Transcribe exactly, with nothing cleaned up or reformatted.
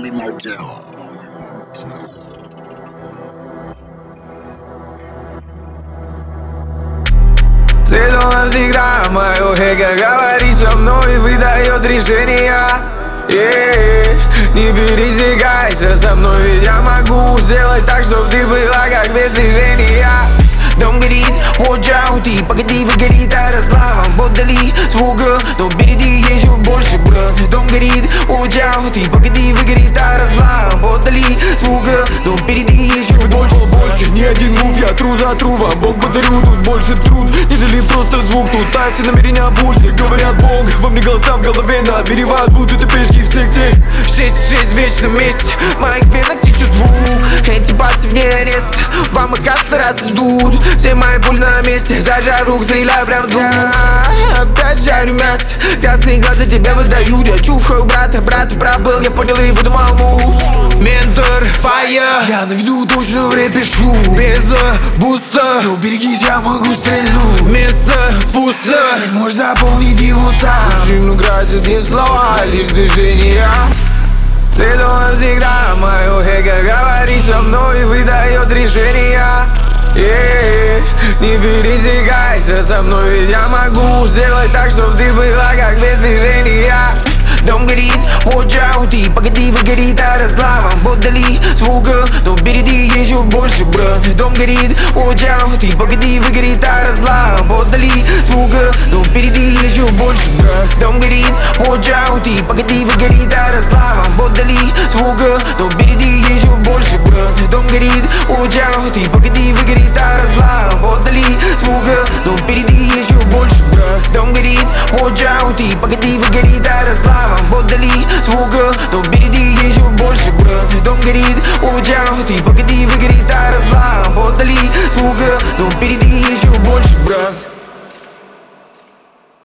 Only Motel. Светло всегда мое эго говорит со мной и выдает решения. Yeah. Не пересекайся со мной, ведь я могу сделать так, чтоб ты была как без движения. Дом горит, watch out, и погоди, выгорит Ярославом подали звука, но впереди еще больше, брат. Дом горит, watch out, и погоди, выгорит Ярославом подали звука, но впереди еще больше, больше. Ни один мув, я тру за тру, вам Бог подарю тут больше труд, нежели просто звук. Тут а все намерения о пульсе, говорят Бог, вам не голоса в голове наберевают, будто ты пешки в секте. Шесть шесть в вечном месте, моих венок течет звук. Эти пальцы вне ареста, вам их каждый раз ждут. Все мои пули на месте, зажав рук, стреляю прям в звук. Опять жарю мясо, красные глаза тебя выдают. Я чухаю брата, брат прав был, я понял и выдумал мув. Ментор, файер, я на виду точно в рэпе пишу. Без буста, но берегись, я могу стрельнуть. Место пусто, можешь заполнить его сам. Машину красят не слова, а лишь движения. Светло всегда мое эго говорит со мной и выдает решения. Yeah. Не пересекайся со мной, ведь я могу сделать так, чтоб ты была как без движения. Дом горит, watch out, и погоди, выгорит Ярославом подали звука, но впереди еще больше, брат. Дом горит, watch out, и погоди, выгорит Ярославом подали звука, но впереди еще больше, брат. Дом горит, watch out, и погоди, выгорит Ярославом подали звука, но впереди еще больше, брат. Дом горит, watch out, и погоди, выгорит Ярославом подали звука, но впереди еще больше, брат. Дом горит, watch out, и погоди, выгорит Ярославом подали звука, но впереди еще больше, брат. Дом горит, watch out, и погоди, выгорит Ярославом подали звука, но впереди еще больше, брат.